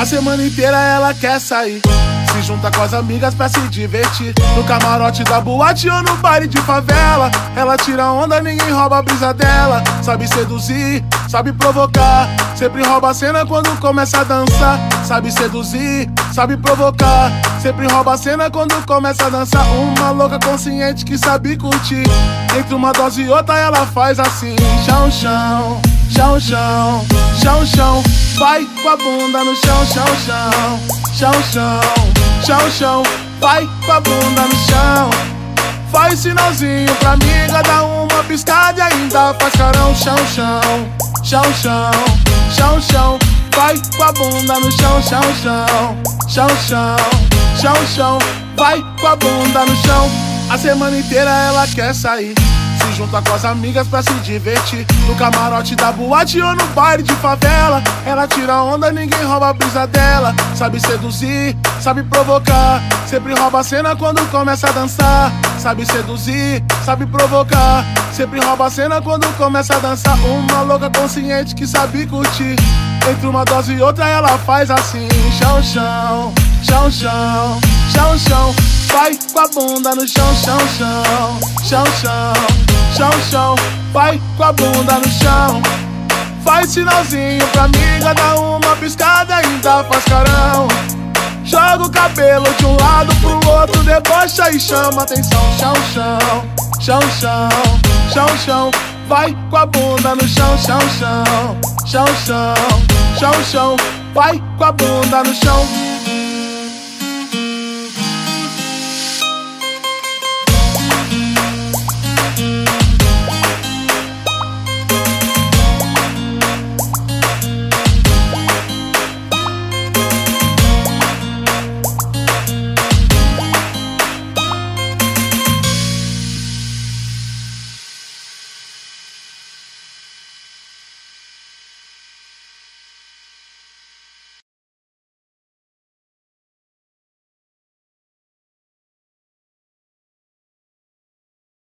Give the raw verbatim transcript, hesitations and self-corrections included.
semana inteira ela quer sair, se junta com as amigas pra se divertir. No camarote da boate ou no baile de favela, ela tira onda, ninguém rouba a brisa dela. Sabe seduzir, sabe provocar, sempre rouba a cena quando começa a dançar. Sabe seduzir, sabe provocar, sempre rouba a cena quando começa a dançar. Uma louca consciente que sabe curtir, entre uma dose e outra ela faz assim: chão, chão, chão, chão, chão, chão. Vai com a bunda no chão, chão, chão, chão, chão, chão, chão. Vai com a bunda no chão. Faz sinalzinho pra amiga, dá uma piscada e ainda faz carão. Chão, chão, chão, chão, chão, chão. Vai com a bunda no chão, chão, chão, chão, chão, chão, chão. Vai com a bunda no chão. A semana inteira ela quer sair, se junta com as amigas pra se divertir. No camarote da boate ou no baile de favela, ela tira onda, ninguém rouba a brisa dela. Sabe seduzir, sabe provocar, sempre rouba a cena quando começa a dançar. Sabe seduzir, sabe provocar, sempre rouba a cena quando começa a dançar. Uma louca consciente que sabe curtir, entre uma dose e outra ela faz assim: chão, chão, chão, chão, chão, chão. Vai com a bunda no chão, chão, chão, chão, chão, chão, chão. Vai com a bunda no chão. Faz sinalzinho pra amiga, dá uma piscada e ainda faz carão. Joga o cabelo de um lado pro outro, debocha e chama atenção. Chão, chão, chão, chão, chão, chão. Vai com a bunda no chão, chão, chão, chão, chão, chão, chão. Vai com a bunda no chão.